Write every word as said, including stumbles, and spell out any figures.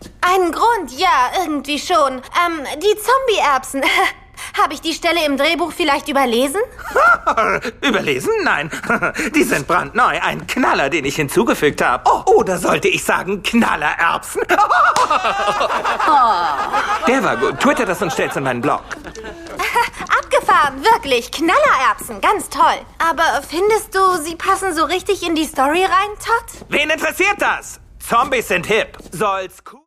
Einen Grund, ja, irgendwie schon. Ähm, die Zombie-Erbsen. Habe ich die Stelle im Drehbuch vielleicht überlesen? Überlesen? Nein. Die sind brandneu. Ein Knaller, den ich hinzugefügt habe. Oh, oder sollte ich sagen Knallererbsen? Der war gut. Twitter das und stell's in meinen Blog. Abgefahren, wirklich. Knallererbsen, ganz toll. Aber findest du, sie passen so richtig in die Story rein, Todd? Wen interessiert das? Zombies sind hip. Soll's cool